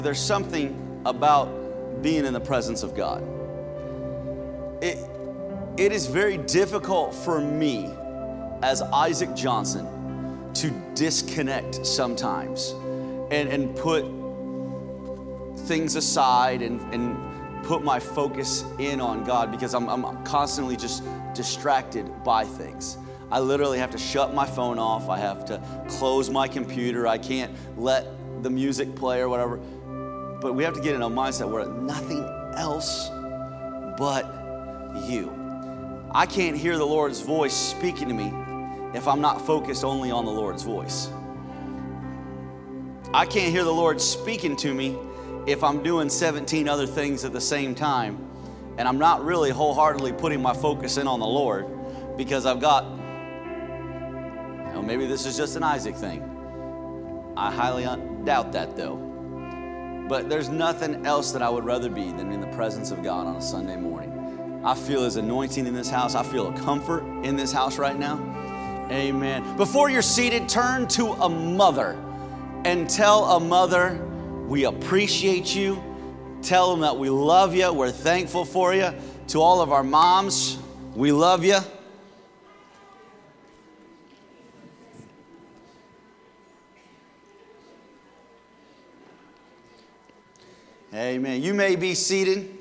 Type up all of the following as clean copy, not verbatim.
There's something about being in the presence of God. It is very difficult for me as Isaac Johnson to disconnect sometimes and put things aside and put my focus in on God, because I'm constantly just distracted by things. I literally have to shut my phone off. I have to close my computer. I can't let the music play or whatever. But we have to get in a mindset where nothing else but you. I can't hear the Lord's voice speaking to me if I'm not focused only on the Lord's voice. I can't hear the Lord speaking to me if I'm doing 17 other things at the same time and I'm not really wholeheartedly putting my focus in on the Lord, because I've got, maybe this is just an Isaac thing. I highly doubt that though. But there's nothing else that I would rather be than in the presence of God on a Sunday morning. I feel His anointing in this house. I feel a comfort in this house right now. Amen. Before you're seated, turn to a mother and tell a mother, we appreciate you. Tell them that we love you. We're thankful for you. To all of our moms, we love you. Amen. You may be seated.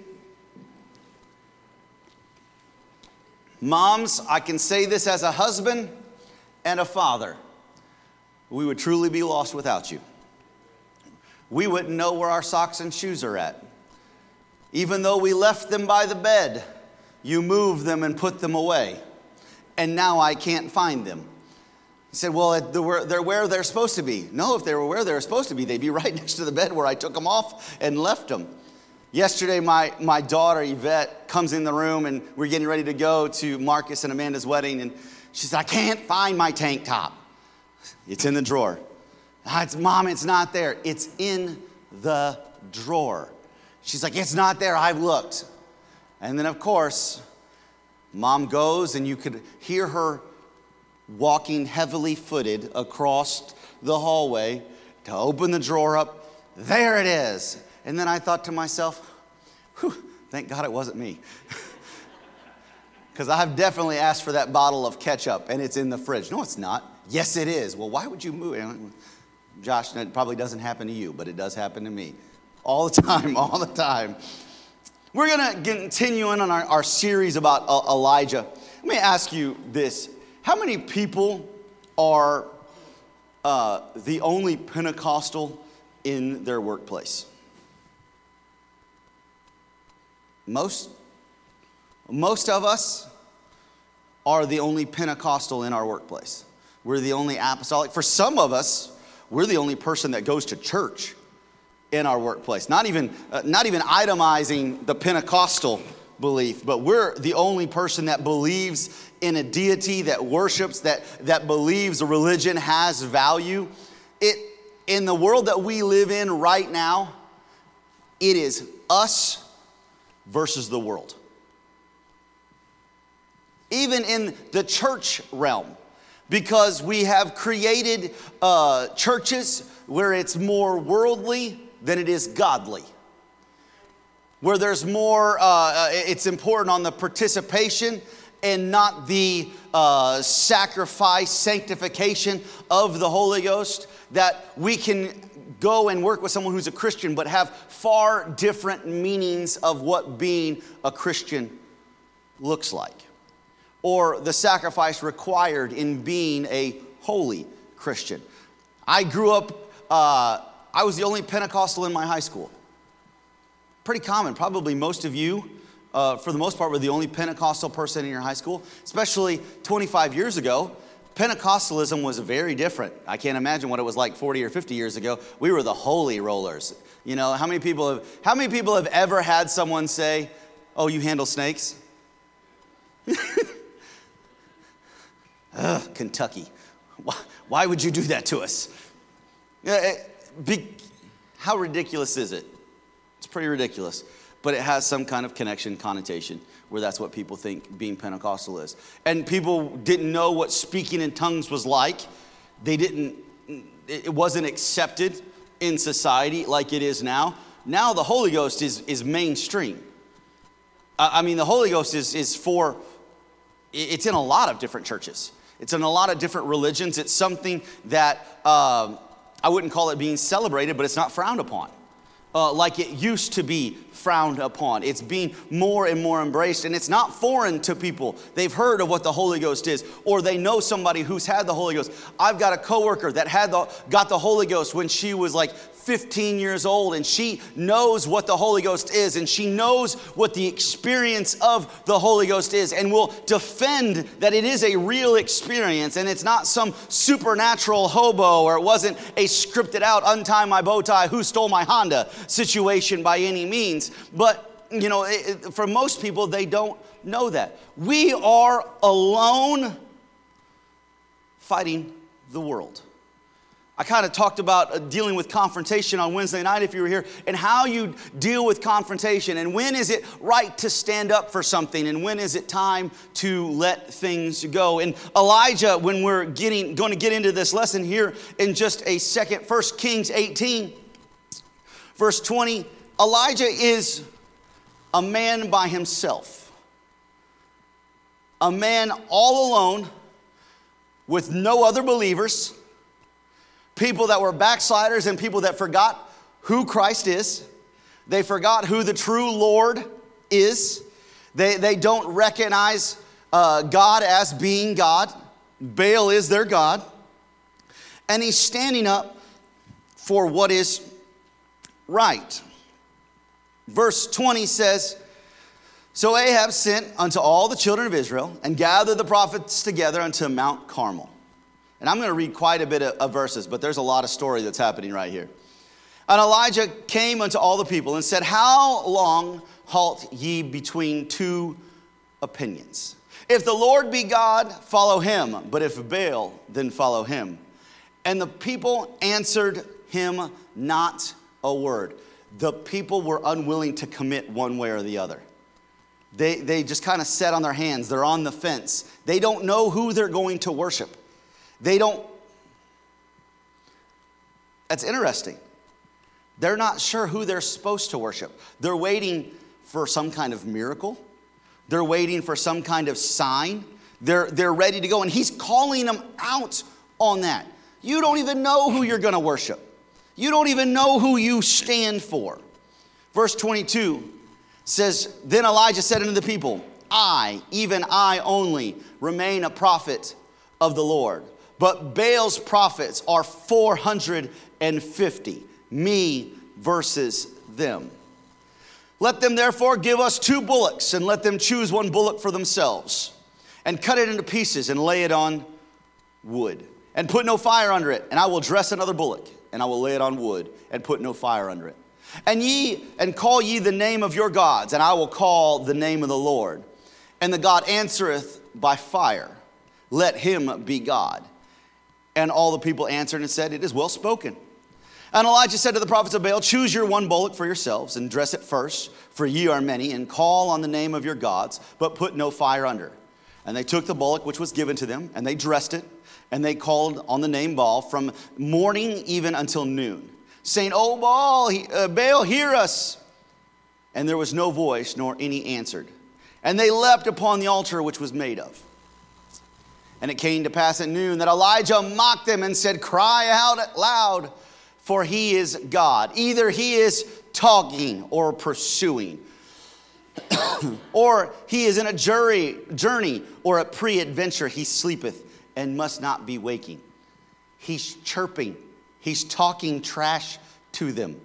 Moms, I can say this as a husband and a father. We would truly be lost without you. We wouldn't know where our socks and shoes are at. Even though we left them by the bed, you moved them and put them away. And now I can't find them. He said, well, they're where they're supposed to be. No, if they were where they were supposed to be, they'd be right next to the bed where I took them off and left them. Yesterday, my daughter, Yvette, comes in the room, and we're getting ready to go to Marcus and Amanda's wedding. And she said, I can't find my tank top. It's in the drawer. Mom, it's not there. It's in the drawer. She's like, it's not there. I've looked. And then, of course, Mom goes, and you could hear her walking heavily footed across the hallway to open the drawer up. There it is. And then I thought to myself, thank God it wasn't me. Because I have definitely asked for that bottle of ketchup and it's in the fridge. No, it's not. Yes, it is. Well, why would you move it? Josh, it probably doesn't happen to you, but it does happen to me. All the time, all the time. We're going to continue on our series about Elijah. Let me ask you this. How many people are the only Pentecostal in their workplace? Most of us are the only Pentecostal in our workplace. We're the only apostolic. For some of us, we're the only person that goes to church in our workplace. Not even itemizing the Pentecostal belief, but we're the only person that believes in a deity, that worships, that believes a religion has value. In the world that we live in right now, it is us versus the world. Even in the church realm, because we have created churches where it's more worldly than it is godly. Where there's more, it's important on the participation and not the sacrifice, sanctification of the Holy Ghost, that we can go and work with someone who's a Christian but have far different meanings of what being a Christian looks like. Or the sacrifice required in being a holy Christian. I grew up, I was the only Pentecostal in my high school. Pretty common. Probably most of you, for the most part, were the only Pentecostal person in your high school. Especially 25 years ago, Pentecostalism was very different. I can't imagine what it was like 40 or 50 years ago. We were the holy rollers. You know, how many people have ever had someone say, "Oh, you handle snakes?" Kentucky. Why would you do that to us? How ridiculous is it? It's pretty ridiculous. But it has some kind of connotation, where that's what people think being Pentecostal is. And people didn't know what speaking in tongues was like. It wasn't accepted in society like it is now. Now the Holy Ghost is mainstream. I mean, the Holy Ghost it's in a lot of different churches. It's in a lot of different religions. It's something that I wouldn't call it being celebrated, but it's not frowned upon. Like it used to be frowned upon. It's being more and more embraced, and it's not foreign to people. They've heard of what the Holy Ghost is, or they know somebody who's had the Holy Ghost. I've got a coworker that got the Holy Ghost when she was like 15 years old, and she knows what the Holy Ghost is, and she knows what the experience of the Holy Ghost is, and will defend that it is a real experience, and it's not some supernatural hobo, or it wasn't a scripted out, untie my bow tie, who stole my Honda situation by any means. But, for most people, they don't know that. We are alone fighting the world. I kind of talked about dealing with confrontation on Wednesday night if you were here, and how you deal with confrontation, and when is it right to stand up for something, and when is it time to let things go. And Elijah, when we're going to get into this lesson here in just a second, 1 Kings 18, verse 20, Elijah is a man by himself, a man all alone with no other believers, people that were backsliders and people that forgot who Christ is. They forgot who the true Lord is. They don't recognize God as being God. Baal is their God. And he's standing up for what is right. Verse 20 says, "So Ahab sent unto all the children of Israel and gathered the prophets together unto Mount Carmel." And I'm going to read quite a bit of verses, but there's a lot of story that's happening right here. "And Elijah came unto all the people and said, How long halt ye between two opinions? If the Lord be God, follow him. But if Baal, then follow him. And the people answered him not a word." The people were unwilling to commit one way or the other. They just kind of sat on their hands. They're on the fence. They don't know who they're going to worship. That's interesting. They're not sure who they're supposed to worship. They're waiting for some kind of miracle. They're waiting for some kind of sign. They're ready to go. And he's calling them out on that. You don't even know who you're going to worship. You don't even know who you stand for. Verse 22 says, "Then Elijah said unto the people, I, even I only, remain a prophet of the Lord. But Baal's prophets are 450, me versus them. Let them therefore give us 2 bullocks, and let them choose 1 bullock for themselves, and cut it into pieces, and lay it on wood, and put no fire under it. And I will dress another bullock, and I will lay it on wood, and put no fire under it. And call ye the name of your gods, and I will call the name of the Lord. And the God answereth by fire. Let him be God. And all the people answered and said, It is well spoken. And Elijah said to the prophets of Baal, Choose your 1 bullock for yourselves, and dress it first, for ye are many, and call on the name of your gods, but put no fire under. And they took the bullock which was given to them, and they dressed it, and they called on the name Baal from morning even until noon, saying, O Baal, hear us. And there was no voice, nor any answered. And they leapt upon the altar which was made of. And it came to pass at noon that Elijah mocked them and said, Cry out loud, for he is God. Either he is talking or pursuing, or he is in a journey, or at pre-adventure he sleepeth and must not be waking. He's chirping. He's talking trash to them.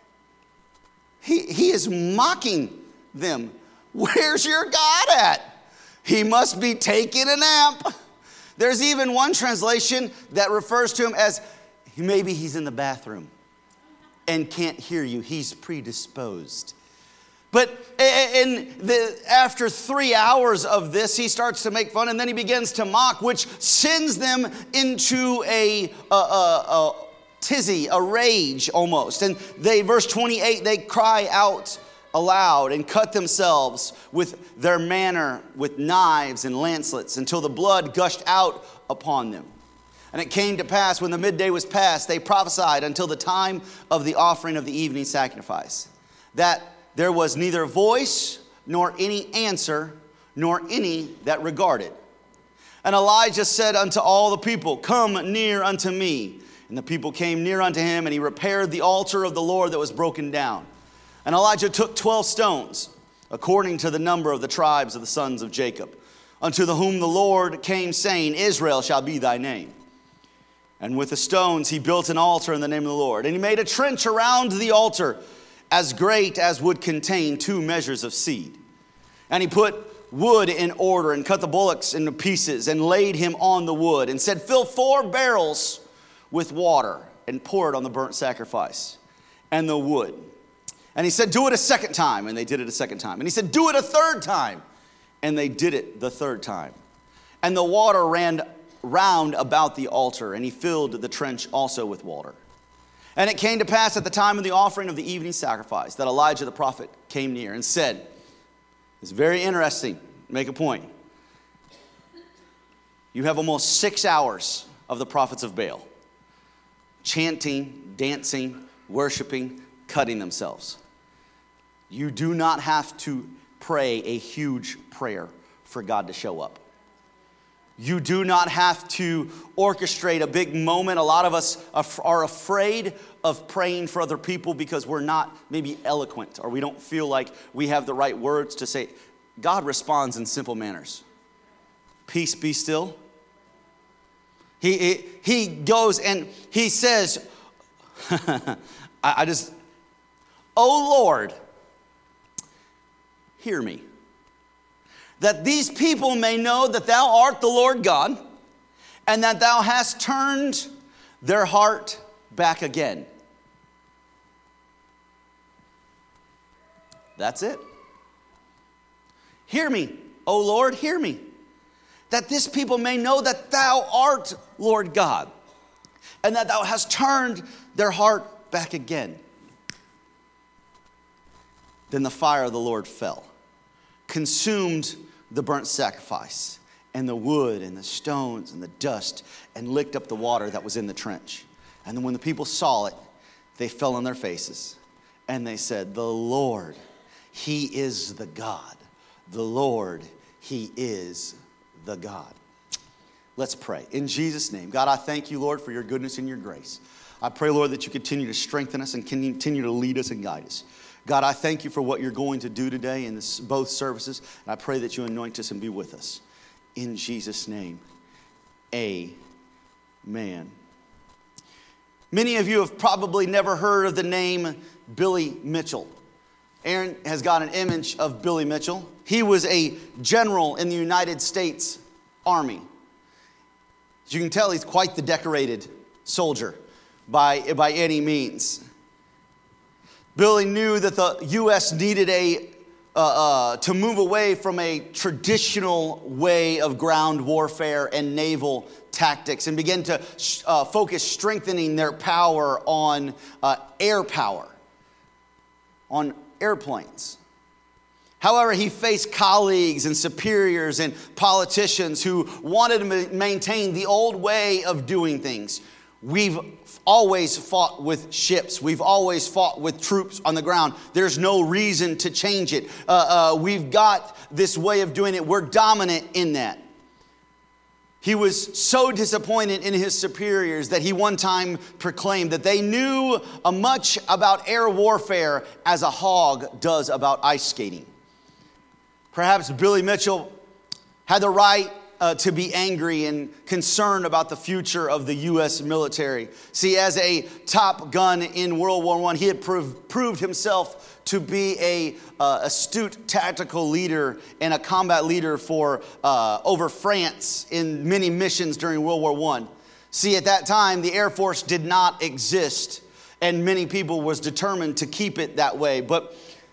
He is mocking them. Where's your God at? He must be taking a nap. There's even one translation that refers to him as maybe he's in the bathroom and can't hear you. He's predisposed. But after 3 hours of this, he starts to make fun, and then he begins to mock, which sends them into a tizzy, a rage almost. And verse 28, they cry out aloud and cut themselves with their manner with knives and lancelets until the blood gushed out upon them. And it came to pass, when the midday was past, they prophesied until the time of the offering of the evening sacrifice, that there was neither voice, nor any answer, nor any that regarded. And Elijah said unto all the people, Come near unto me. And the people came near unto him, and he repaired the altar of the Lord that was broken down. And Elijah took 12 stones, according to the number of the tribes of the sons of Jacob, unto whom the Lord came, saying, Israel shall be thy name. And with the stones he built an altar in the name of the Lord. And he made a trench around the altar, as great as would contain 2 measures of seed. And he put wood in order, and cut the bullocks into pieces, and laid him on the wood, and said, Fill 4 barrels with water, and pour it on the burnt sacrifice and the wood. And he said, Do it a second time. And they did it a second time. And he said, Do it a third time. And they did it the third time. And the water ran round about the altar, and he filled the trench also with water. And it came to pass at the time of the offering of the evening sacrifice that Elijah the prophet came near and said, it's very interesting. Make a point. You have almost 6 hours of the prophets of Baal chanting, dancing, worshiping, cutting themselves. You do not have to pray a huge prayer for God to show up. You do not have to orchestrate a big moment. A lot of us are afraid of praying for other people because we're not maybe eloquent, or we don't feel like we have the right words to say. God responds in simple manners. Peace, be still. He goes and he says, Oh Lord, hear me, that these people may know that thou art the Lord God, and that thou hast turned their heart back again. That's it. Hear me, O Lord, hear me, that this people may know that thou art Lord God, and that thou hast turned their heart back again. Then the fire of the Lord fell, consumed the burnt sacrifice, and the wood, and the stones, and the dust, and licked up the water that was in the trench. And then when the people saw it, they fell on their faces, and they said, The Lord, He is the God. The Lord, He is the God. Let's pray. In Jesus' name, God, I thank you, Lord, for your goodness and your grace. I pray, Lord, that you continue to strengthen us and continue to lead us and guide us. God, I thank you for what you're going to do today in both services. And I pray that you anoint us and be with us. In Jesus' name, amen. Many of you have probably never heard of the name Billy Mitchell. Aaron has got an image of Billy Mitchell. He was a general in the United States Army. As you can tell, he's quite the decorated soldier by any means. Billy knew that the U.S. needed to move away from a traditional way of ground warfare and naval tactics, and begin to focus strengthening their power on air power, on airplanes. However, he faced colleagues and superiors and politicians who wanted to maintain the old way of doing things. We've always fought with ships. We've always fought with troops on the ground. There's no reason to change it. We've got this way of doing it. We're dominant in that. He was so disappointed in his superiors that he one time proclaimed that they knew much about air warfare as a hog does about ice skating. Perhaps Billy Mitchell had the right to be angry and concerned about the future of the U.S. military. See, as a top gun in World War I, he had proved himself to be a astute tactical leader and a combat leader for over France in many missions during World War I. See, at that time, the Air Force did not exist, and many people was determined to keep it that way. But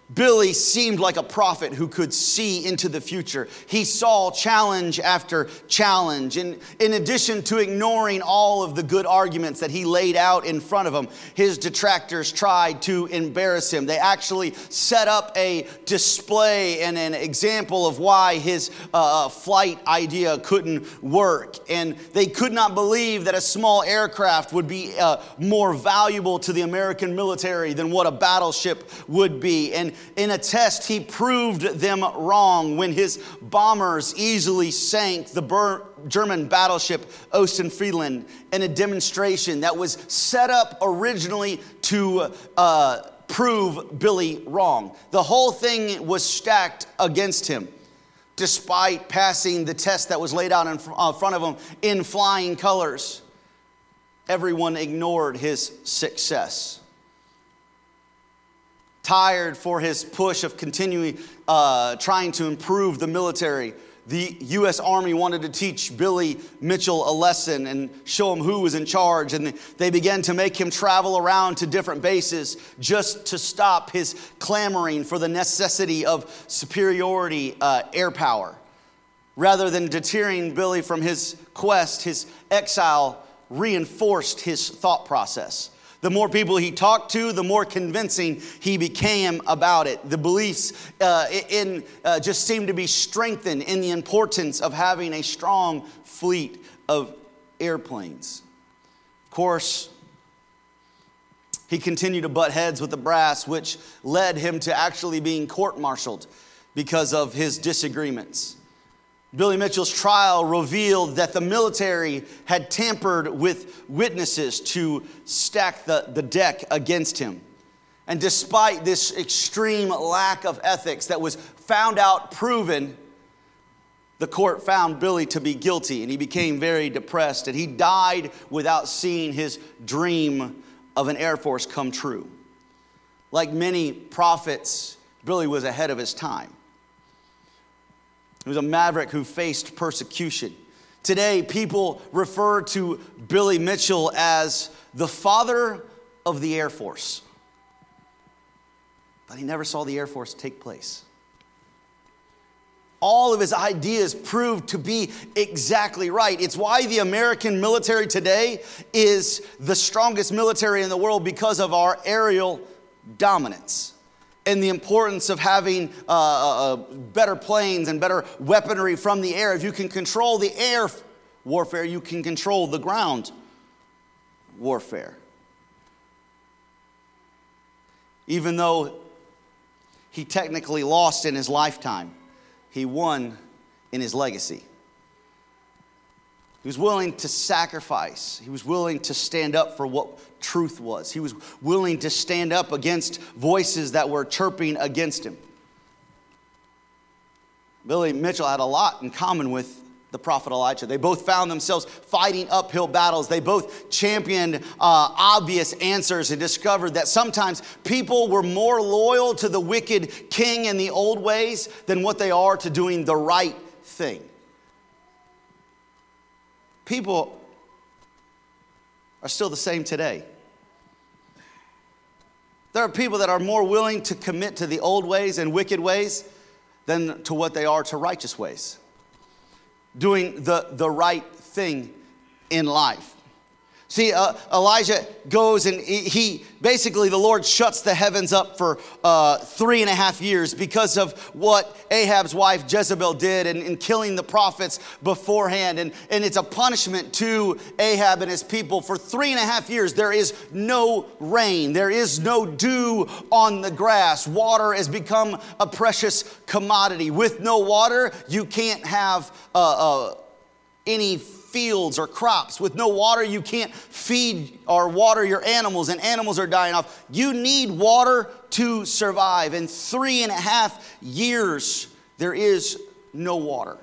Billy seemed like a prophet who could see into the future. He saw challenge after challenge. And in addition to ignoring all of the good arguments that he laid out in front of him, his detractors tried to embarrass him. They actually set up a display and an example of why his flight idea couldn't work. And they could not believe that a small aircraft would be more valuable to the American military than what a battleship would be. And in a test, he proved them wrong when his bombers easily sank the German battleship Osten-Friedland in a demonstration that was set up originally to prove Billy wrong. The whole thing was stacked against him. Despite passing the test that was laid out in front of him in flying colors, everyone ignored his success. Tired for his push of continuing trying to improve the military, the U.S. Army wanted to teach Billy Mitchell a lesson and show him who was in charge. And they began to make him travel around to different bases just to stop his clamoring for the necessity of superiority air power. Rather than deterring Billy from his quest, his exile reinforced his thought process. The more people he talked to, the more convincing he became about it. The beliefs just seemed to be strengthened in the importance of having a strong fleet of airplanes. Of course, he continued to butt heads with the brass, which led him to actually being court-martialed because of his disagreements. Billy Mitchell's trial revealed that the military had tampered with witnesses to stack the deck against him. And despite this extreme lack of ethics that was found out proven, the court found Billy to be guilty, and he became very depressed, and he died without seeing his dream of an Air Force come true. Like many prophets, Billy was ahead of his time. He was a maverick who faced persecution. Today, people refer to Billy Mitchell as the father of the Air Force. But he never saw the Air Force take place. All of his ideas proved to be exactly right. It's why the American military today is the strongest military in the world, because of our aerial dominance. And the importance of having better planes and better weaponry from the air. If you can control the air warfare, you can control the ground warfare. Even though he technically lost in his lifetime, he won in his legacy. He was willing to sacrifice. He was willing to stand up for what truth was. He was willing to stand up against voices that were chirping against him. Billy Mitchell had a lot in common with the prophet Elijah. They both found themselves fighting uphill battles. They both championed obvious answers and discovered that sometimes people were more loyal to the wicked king and the old ways than what they are to doing the right thing. People are still the same today. There are people that are more willing to commit to the old ways and wicked ways than to what they are to righteous ways. Doing the right thing in life. See, Elijah goes and he basically, the Lord shuts the heavens up for 3.5 years because of what Ahab's wife Jezebel did in killing the prophets beforehand. And it's a punishment to Ahab and his people. For 3.5 years, there is no rain. There is no dew on the grass. Water has become a precious commodity. With no water, you can't have any fields or crops. With no water, you can't feed or water your animals, and animals are dying off. You need water to survive. In 3.5 years, there is no water.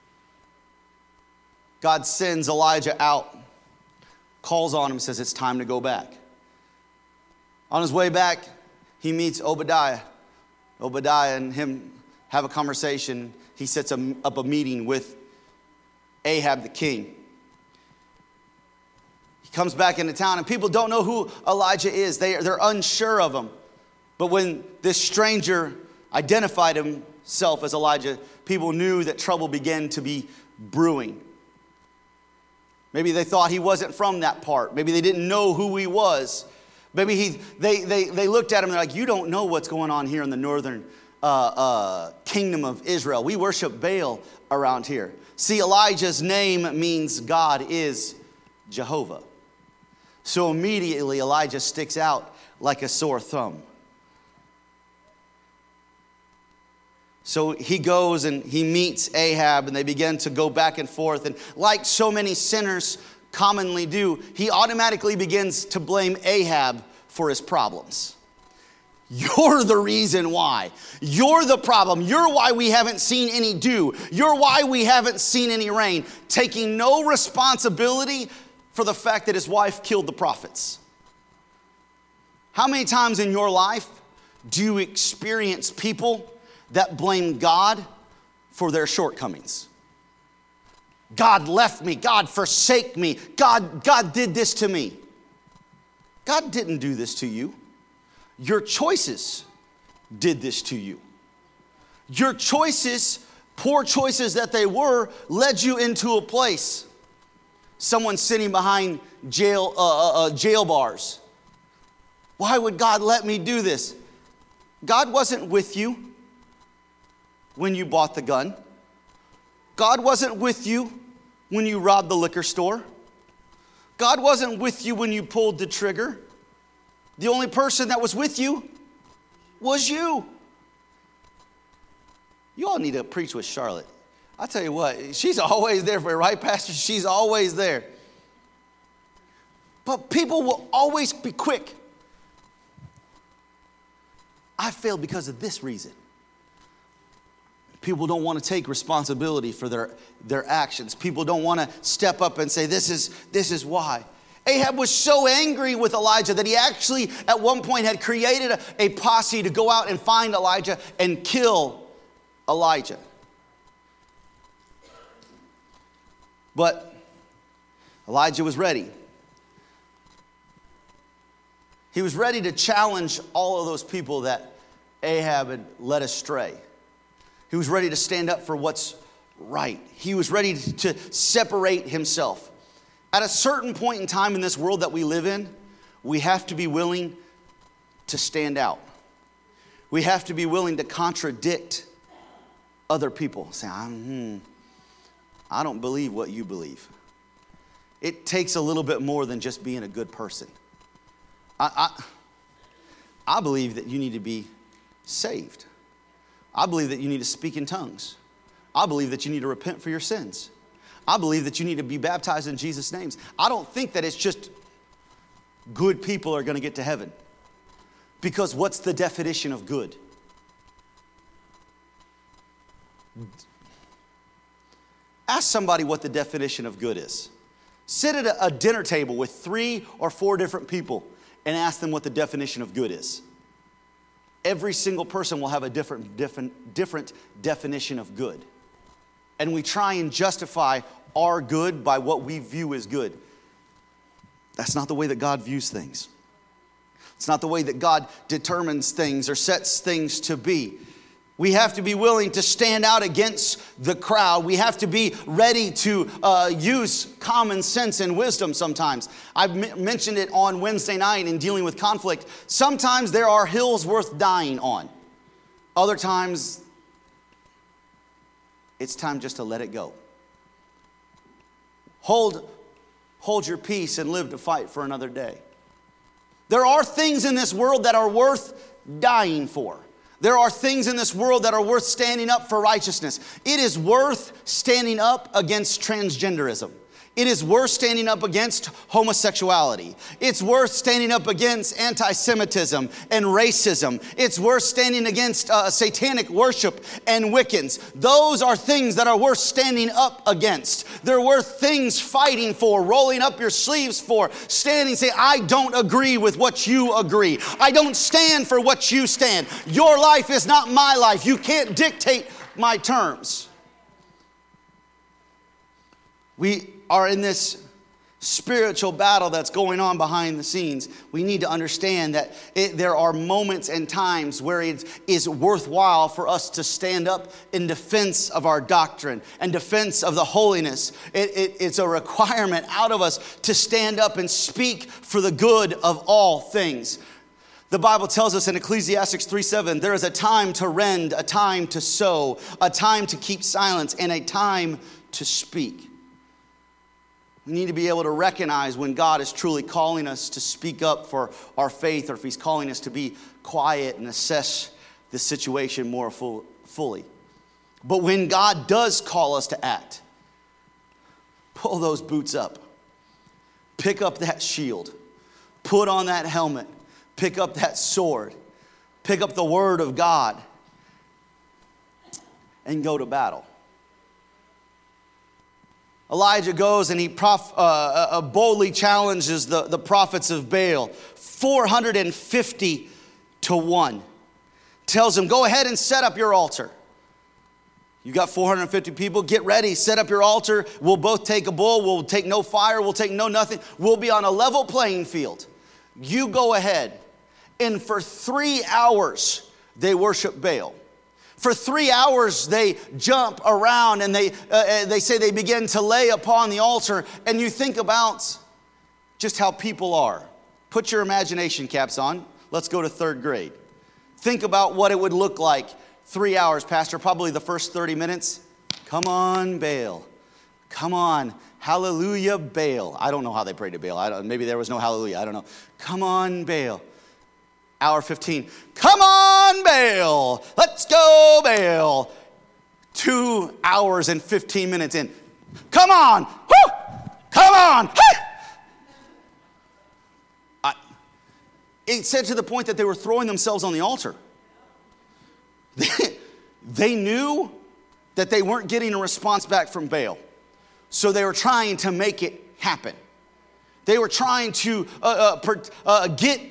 God sends Elijah out, calls on him, says it's time to go back. On his way back, he meets Obadiah. Obadiah and him have a conversation. He sets up a meeting with Ahab the king. He comes back into town, and people don't know who Elijah is. They're unsure of him. But when this stranger identified himself as Elijah, people knew that trouble began to be brewing. Maybe they thought he wasn't from that part. Maybe they didn't know who he was. Maybe they looked at him and they're like, you don't know what's going on here in the northern kingdom of Israel. We worship Baal around here. See, Elijah's name means God is Jehovah. So immediately Elijah sticks out like a sore thumb. So he goes and he meets Ahab, and they begin to go back and forth. And like so many sinners commonly do, he automatically begins to blame Ahab for his problems. You're the reason why. You're the problem. You're why we haven't seen any dew. You're why we haven't seen any rain. Taking no responsibility for the fact that his wife killed the prophets. How many times in your life do you experience people that blame God for their shortcomings? God left me. God forsake me. God did this to me. God didn't do this to you. Your choices did this to you. Your choices, poor choices that they were, led you into a place. Someone sitting behind jail bars. Why would God let me do this? God wasn't with you when you bought the gun. God wasn't with you when you robbed the liquor store. God wasn't with you when you pulled the trigger. The only person that was with you was you. You all need to preach with Charlotte. I tell you what, she's always there for you, right, Pastor? She's always there. But people will always be quick. I failed because of this reason. People don't want to take responsibility for their actions. People don't want to step up and say, this is why. Ahab was so angry with Elijah that he actually at one point had created a posse to go out and find Elijah and kill Elijah. But Elijah was ready. He was ready to challenge all of those people that Ahab had led astray. He was ready to stand up for what's right. He was ready to separate himself. At a certain point in time in this world that we live in, we have to be willing to stand out. We have to be willing to contradict other people. Say, I don't believe what you believe. It takes a little bit more than just being a good person. I believe that you need to be saved. I believe that you need to speak in tongues. I believe that you need to repent for your sins. I believe that you need to be baptized in Jesus' names. I don't think that it's just good people are going to get to heaven. Because what's the definition of good? Ask somebody what the definition of good is. Sit at a dinner table with 3 or 4 different people and ask them what the definition of good is. Every single person will have a different definition of good. And we try and justify our good by what we view as good. That's not the way that God views things. It's not the way that God determines things or sets things to be. We have to be willing to stand out against the crowd. We have to be ready to use common sense and wisdom sometimes. I've mentioned it on Wednesday night in dealing with conflict. Sometimes there are hills worth dying on. Other times, it's time just to let it go. Hold your peace and live to fight for another day. There are things in this world that are worth dying for. There are things in this world that are worth standing up for righteousness. It is worth standing up against transgenderism. It is worth standing up against homosexuality. It's worth standing up against anti-Semitism and racism. It's worth standing against satanic worship and Wiccans. Those are things that are worth standing up against. They're worth things fighting for, rolling up your sleeves for, standing, say, I don't agree with what you agree. I don't stand for what you stand. Your life is not my life. You can't dictate my terms. We are in this spiritual battle that's going on behind the scenes, we need to understand that there are moments and times where it is worthwhile for us to stand up in defense of our doctrine and defense of the holiness. It's a requirement out of us to stand up and speak for the good of all things. The Bible tells us in Ecclesiastes 3:7, there is a time to rend, a time to sow, a time to keep silence, and a time to speak. We need to be able to recognize when God is truly calling us to speak up for our faith, or if he's calling us to be quiet and assess the situation more fully. But when God does call us to act, pull those boots up. Pick up that shield. Put on that helmet. Pick up that sword. Pick up the word of God and go to battle. Elijah goes and he boldly challenges the prophets of Baal, 450 to 1. Tells them, go ahead and set up your altar. You got 450 people, get ready, set up your altar. We'll both take a bull, we'll take no fire, we'll take no nothing. We'll be on a level playing field. You go ahead. And for 3 hours, they worship Baal. For 3 hours, they jump around and they say they begin to lay upon the altar. And you think about just how people are. Put your imagination caps on. Let's go to 3rd grade. Think about what it would look like. 3 hours, Pastor, probably the first 30 minutes. Come on, Baal. Come on. Hallelujah, Baal. I don't know how they prayed to Baal. Maybe there was no hallelujah. I don't know. Come on, Baal. Hour 15. Come on, Baal. Let's go, Baal. 2 hours and 15 minutes in. Come on. Woo! Come on. Hey! It said to the point that they were throwing themselves on the altar. They knew that they weren't getting a response back from Baal. So they were trying to make it happen. They were trying to get...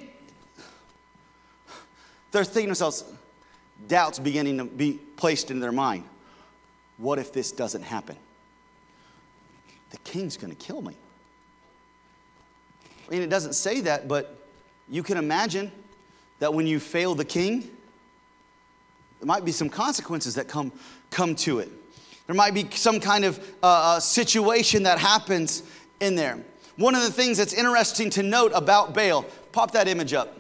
They're thinking to themselves, doubts beginning to be placed in their mind. What if this doesn't happen? The king's going to kill me. I mean, it doesn't say that, but you can imagine that when you fail the king, there might be some consequences that come to it. There might be some kind of situation that happens in there. One of the things that's interesting to note about Baal, pop that image up.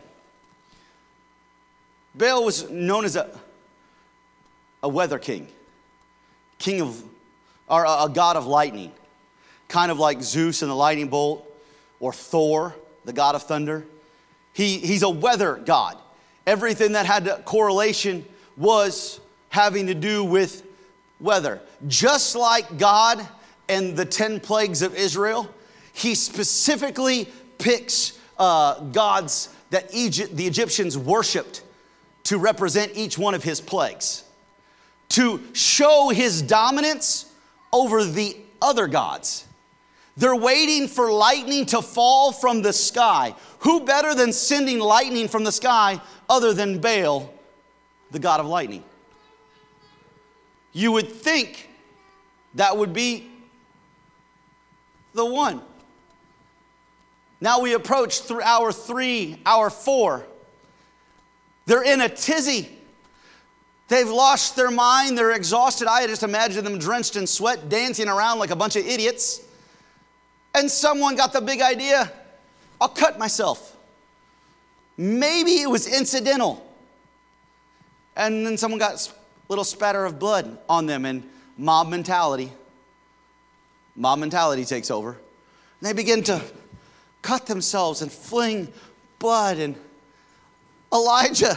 Baal was known as a weather king, or a god of lightning, kind of like Zeus and the lightning bolt, or Thor, the god of thunder. He's a weather god. Everything that had correlation was having to do with weather. Just like God and the 10 plagues of Israel, he specifically picks gods that the Egyptians worshipped to represent each one of his plagues, to show his dominance over the other gods. They're waiting for lightning to fall from the sky. Who better than sending lightning from the sky other than Baal, the god of lightning? You would think that would be the one. Now we approach through hour 3, hour 4. They're in a tizzy. They've lost their mind. They're exhausted. I just imagine them drenched in sweat, dancing around like a bunch of idiots. And someone got the big idea, I'll cut myself. Maybe it was incidental. And then someone got a little spatter of blood on them, and mob mentality takes over. And they begin to cut themselves and fling blood. And Elijah,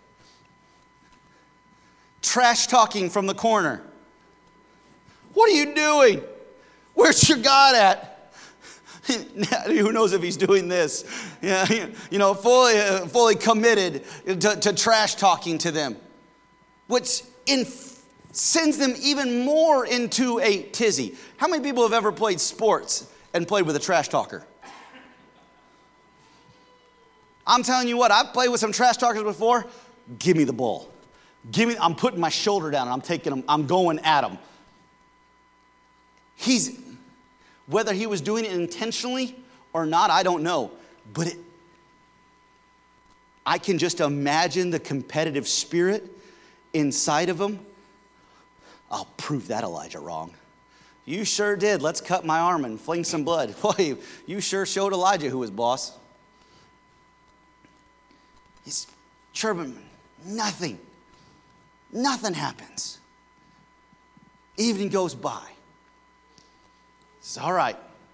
trash talking from the corner. What are you doing? Where's your God at? Who knows if he's doing this? Yeah, fully committed to trash talking to them, which sends them even more into a tizzy. How many people have ever played sports and played with a trash talker? I'm telling you what, I've played with some trash talkers before. Give me the ball. I'm putting my shoulder down and I'm going at him. Whether he was doing it intentionally or not, I don't know. But I can just imagine the competitive spirit inside of him. I'll prove that Elijah wrong. You sure did. Let's cut my arm and fling some blood. Boy, you sure showed Elijah who was boss. He's chirping. Nothing happens. Evening goes by. It's all right.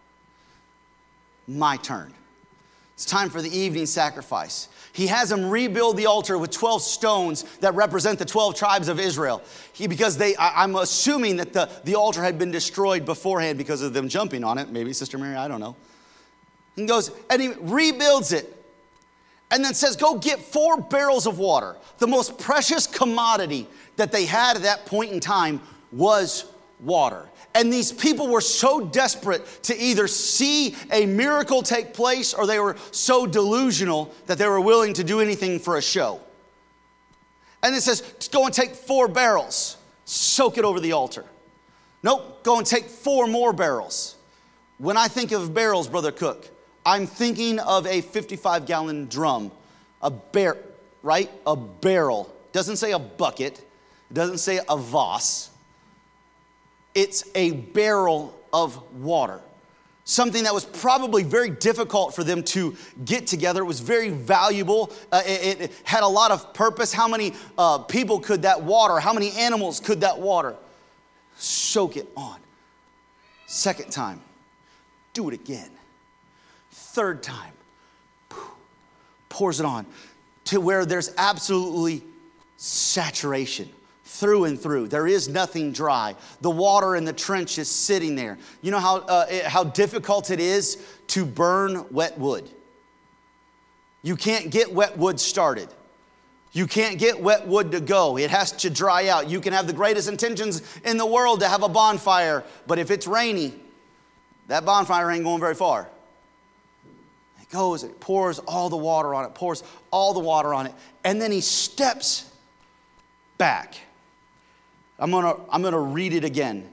My turn. It's time for the evening sacrifice. He has them rebuild the altar with 12 stones that represent the 12 tribes of Israel. I'm assuming that the altar had been destroyed beforehand because of them jumping on it. Maybe Sister Mary, I don't know. He goes and he rebuilds it. And then says, go get 4 barrels of water. The most precious commodity that they had at that point in time was water. And these people were so desperate to either see a miracle take place or they were so delusional that they were willing to do anything for a show. And it says, just go and take 4 barrels, soak it over the altar. Nope, go and take 4 more barrels. When I think of barrels, Brother Cook, I'm thinking of a 55-gallon drum, right? A barrel. Doesn't say a bucket. It doesn't say a vase. It's a barrel of water. Something that was probably very difficult for them to get together. It was very valuable. It had a lot of purpose. How many people could that water? How many animals could that water? Soak it on. Second time, do it again. Third time, pours it on to where there's absolutely saturation. Through and through. There is nothing dry. The water in the trench is sitting there. You know how difficult it is to burn wet wood. You can't get wet wood started. You can't get wet wood to go. It has to dry out. You can have the greatest intentions in the world to have a bonfire, but if it's rainy, that bonfire ain't going very far. It goes and it pours all the water on it, and then he steps back. I'm gonna read it again.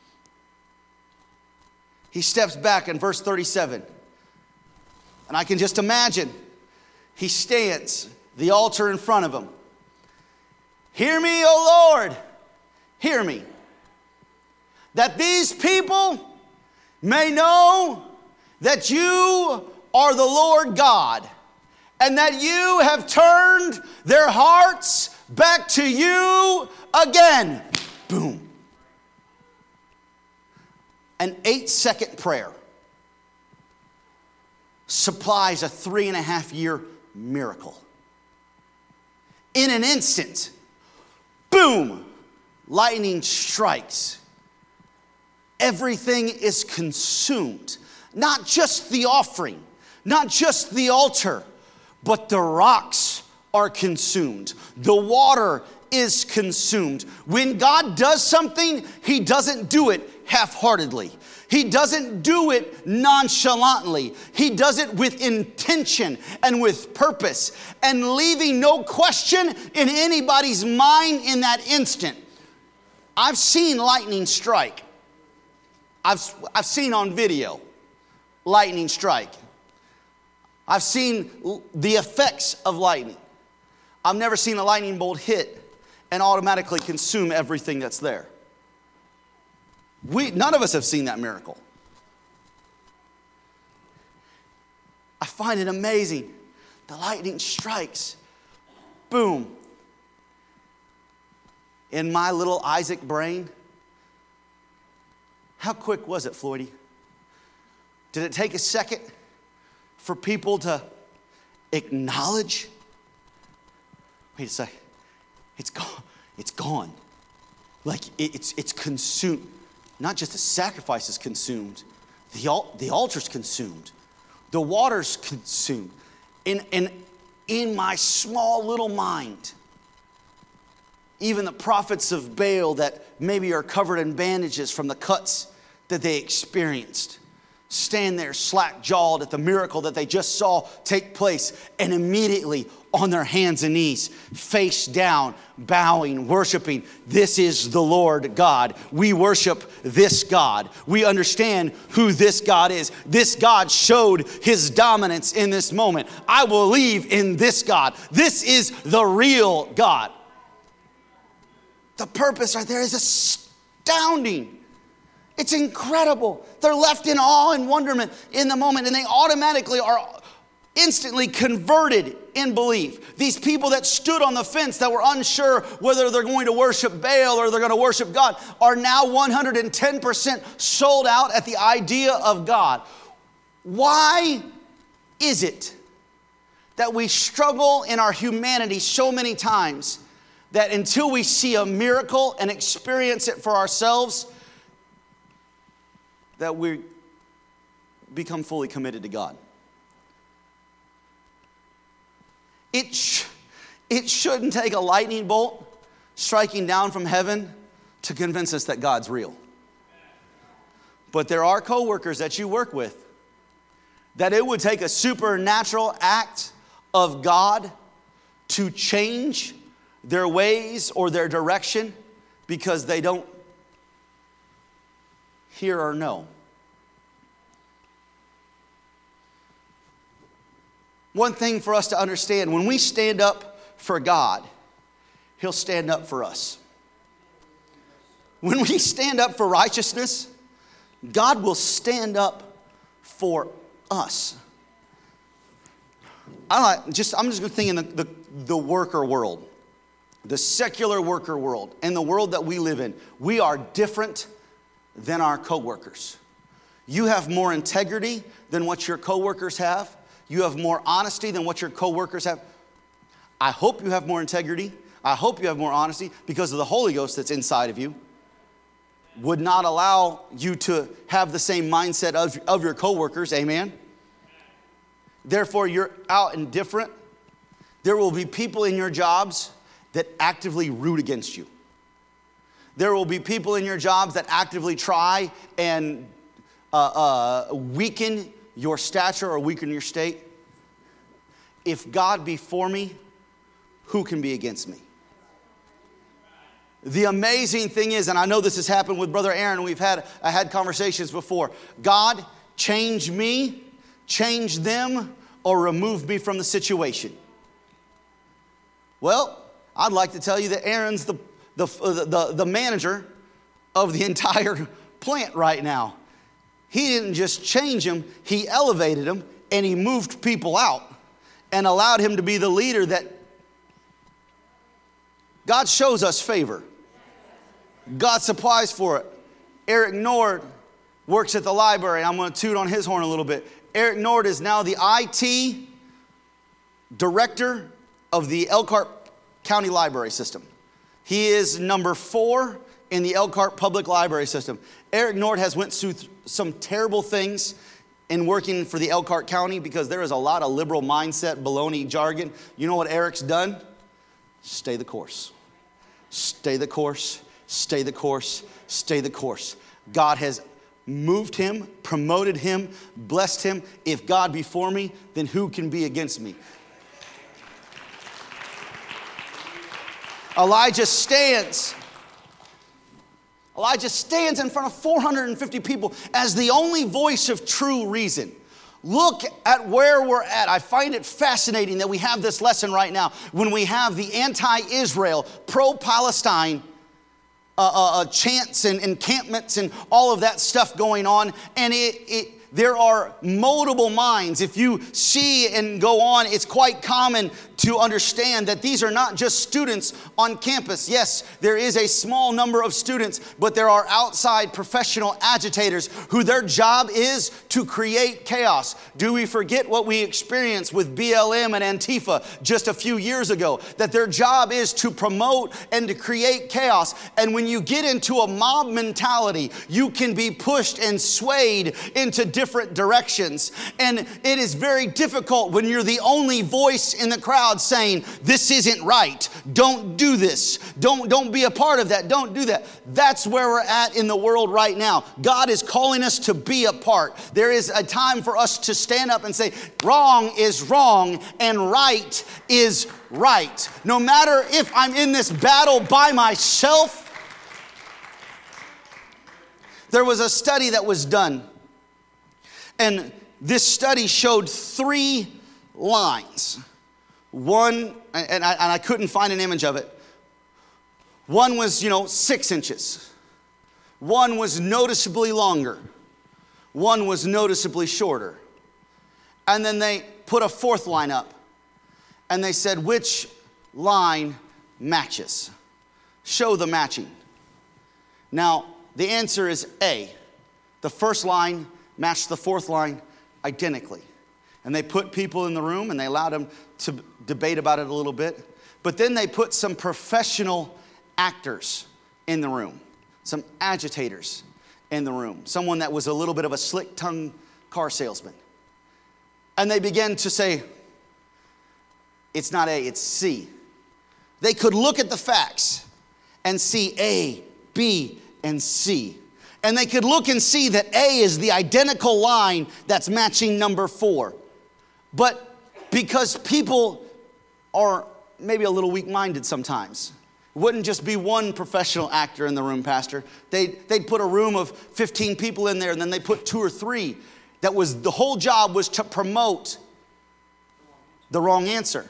He steps back in verse 37. And I can just imagine he stands, the altar in front of him. Hear me, O Lord, hear me. That these people may know that you are the Lord God, and that you have turned their hearts back to you again. Boom. An 8-second prayer supplies a 3.5-year miracle. In an instant, boom, lightning strikes. Everything is consumed. Not just the offering, not just the altar, but the rocks are consumed. The water is consumed. When God does something, he doesn't do it half-heartedly. He doesn't do it nonchalantly. He does it with intention and with purpose, and leaving no question in anybody's mind in that instant. I've seen lightning strike. I've seen on video lightning strike. I've seen the effects of lightning. I've never seen a lightning bolt hit and automatically consume everything that's there. None of us have seen that miracle. I find it amazing. The lightning strikes. Boom. In my little Isaac brain, how quick was it, Floydie? Did it take a second for people to acknowledge? Wait a second. It's gone. It's gone. Like it's consumed. Not just the sacrifice is consumed. The altar's consumed. The water's consumed. In my small little mind, even the prophets of Baal that maybe are covered in bandages from the cuts that they experienced, stand there slack-jawed at the miracle that they just saw take place, and immediately on their hands and knees, face down, bowing, worshiping. This is the Lord God. We worship this God. We understand who this God is. This God showed his dominance in this moment. I believe in this God. This is the real God. The purpose right there is astounding. It's incredible. They're left in awe and wonderment in the moment, and they automatically are instantly converted in belief. These people that stood on the fence that were unsure whether they're going to worship Baal or they're going to worship God are now 110% sold out at the idea of God. Why is it that we struggle in our humanity so many times that until we see a miracle and experience it for ourselves, that we become fully committed to God? It shouldn't take a lightning bolt striking down from heaven to convince us that God's real. But there are coworkers that you work with that it would take a supernatural act of God to change their ways or their direction because they don't hear or know. One thing for us to understand, when we stand up for God, he'll stand up for us. When we stand up for righteousness, God will stand up for us. I'm just thinking the worker world, the secular worker world, and the world that we live in. We are different than our coworkers. You have more integrity than what your coworkers have. You have more honesty than what your coworkers have. I hope you have more integrity. I hope you have more honesty, because of the Holy Ghost that's inside of you would not allow you to have the same mindset of your coworkers. Amen. Therefore, you're out and different. There will be people in your jobs that actively root against you. There will be people in your jobs that actively try and weaken your stature or weaken your state. If God be for me, who can be against me? The amazing thing is, and I know this has happened with Brother Aaron, I had conversations before. God, change me, change them, or remove me from the situation. Well, I'd like to tell you that Aaron's the manager of the entire plant right now. He didn't just change him, he elevated him, and he moved people out and allowed him to be the leader that God shows us favor. God supplies for it. Eric Nord works at the library. I'm going to toot on his horn a little bit. Eric Nord is now the IT director of the Elkhart County Library System. He is number 4 in the Elkhart Public Library System. Eric Nord has went through some terrible things in working for the Elkhart County because there is a lot of liberal mindset, baloney jargon. You know what Eric's done? Stay the course. Stay the course. Stay the course. Stay the course. God has moved him, promoted him, blessed him. If God be for me, then who can be against me? Elijah stands in front of 450 people as the only voice of true reason. Look at where we're at. I find it fascinating that we have this lesson right now when we have the anti-Israel, pro-Palestine chants and encampments and all of that stuff going on. And there are multiple minds. If you see and go on, it's quite common to understand that these are not just students on campus. Yes, there is a small number of students, but there are outside professional agitators who their job is to create chaos. Do we forget what we experienced with BLM and Antifa just a few years ago? That their job is to promote and to create chaos. And when you get into a mob mentality, you can be pushed and swayed into different directions. And it is very difficult when you're the only voice in the crowd crowd saying, this isn't right. Don't do this. Don't be a part of that. Don't do that. That's where we're at in the world right now. God is calling us to be a part. There is a time for us to stand up and say, wrong is wrong and right is right. No matter if I'm in this battle by myself. There was a study that was done, and this study showed 3 lines. One, and I couldn't find an image of it. One was, 6 inches. One was noticeably longer. One was noticeably shorter. And then they put a 4th line up, and they said, which line matches? Show the matching. Now, the answer is A. The first line matched the 4th line identically. And they put people in the room and they allowed them to debate about it a little bit. But then they put some professional actors in the room, some agitators in the room, someone that was a little bit of a slick-tongued car salesman. And they began to say, it's not A, it's C. They could look at the facts and see A, B, and C. And they could look and see that A is the identical line that's matching number 4. But because people are maybe a little weak-minded sometimes, it wouldn't just be one professional actor in the room, Pastor. They'd put a room of 15 people in there, and then they put 2 or 3. The whole job was to promote the wrong answer.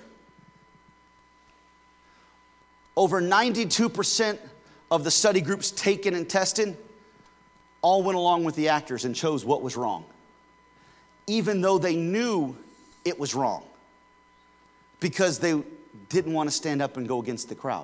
Over 92% of the study groups taken and tested all went along with the actors and chose what was wrong, even though they knew it was wrong, because they didn't want to stand up and go against the crowd.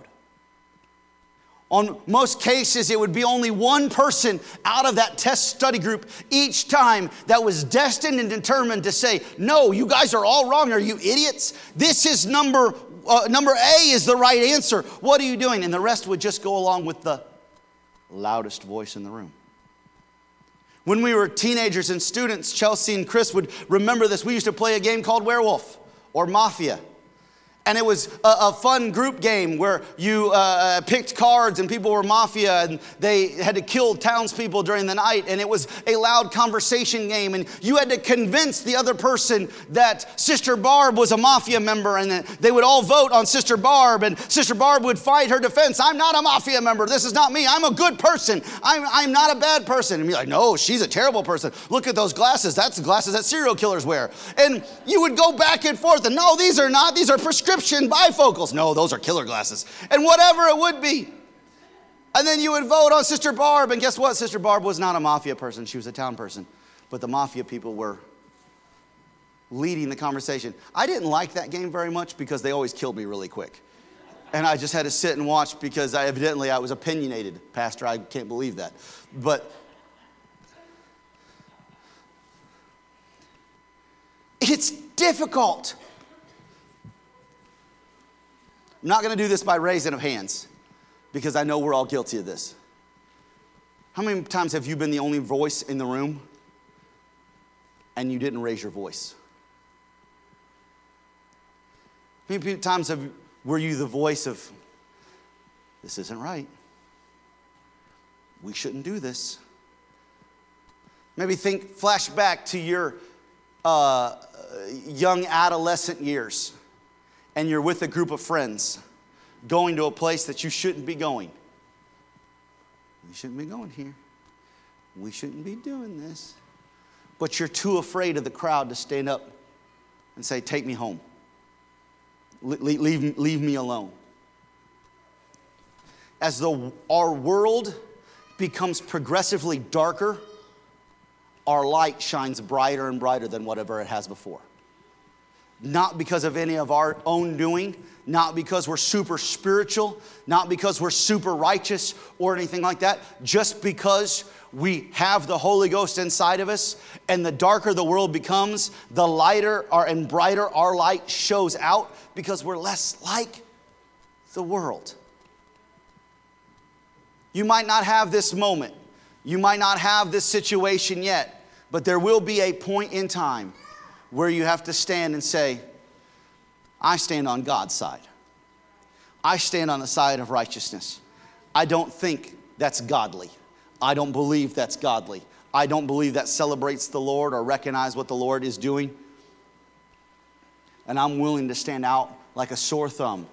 On most cases, it would be only one person out of that test study group each time that was destined and determined to say, no, you guys are all wrong. Are you idiots? This is number A is the right answer. What are you doing? And the rest would just go along with the loudest voice in the room. When we were teenagers and students, Chelsea and Chris would remember this. We used to play a game called Werewolf or Mafia. And it was a fun group game where you picked cards and people were mafia and they had to kill townspeople during the night. And it was a loud conversation game. And you had to convince the other person that Sister Barb was a mafia member. And they would all vote on Sister Barb. And Sister Barb would fight her defense. I'm not a mafia member. This is not me. I'm a good person. I'm not a bad person. And be like, no, she's a terrible person. Look at those glasses. That's the glasses that serial killers wear. And you would go back and forth. And no, these are not. These are prescription bifocals. No, those are killer glasses. And whatever it would be. And then you would vote on Sister Barb. And guess what? Sister Barb was not a mafia person. She was a town person. But the mafia people were leading the conversation. I didn't like that game very much because they always killed me really quick. And I just had to sit and watch because I was opinionated. Pastor, I can't believe that. But it's difficult. I'm not going to do this by raising of hands because I know we're all guilty of this. How many times have you been the only voice in the room and you didn't raise your voice? How many times were you the voice of, this isn't right. We shouldn't do this. Maybe flash back to your young adolescent years. And you're with a group of friends going to a place that you shouldn't be going. We shouldn't be going here. We shouldn't be doing this. But you're too afraid of the crowd to stand up and say, take me home. Leave me alone. As our world becomes progressively darker, our light shines brighter and brighter than whatever it has before. Not because of any of our own doing, not because we're super spiritual, not because we're super righteous or anything like that, just because we have the Holy Ghost inside of us, and the darker the world becomes, the lighter and brighter our light shows out because we're less like the world. You might not have this moment. You might not have this situation yet, but there will be a point in time where you have to stand and say, I stand on God's side. I stand on the side of righteousness. I don't think that's godly. I don't believe that's godly. I don't believe that celebrates the Lord or recognize what the Lord is doing. And I'm willing to stand out like a sore thumb.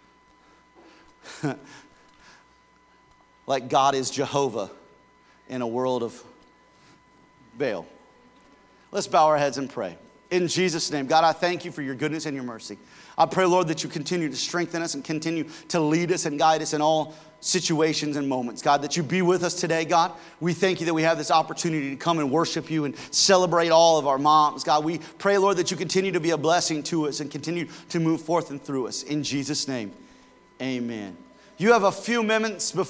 Like God is Jehovah in a world of Baal. Let's bow our heads and pray. In Jesus' name, God, I thank you for your goodness and your mercy. I pray, Lord, that you continue to strengthen us and continue to lead us and guide us in all situations and moments. God, that you be with us today, God. We thank you that we have this opportunity to come and worship you and celebrate all of our moms. God, we pray, Lord, that you continue to be a blessing to us and continue to move forth and through us. In Jesus' name, amen. You have a few minutes before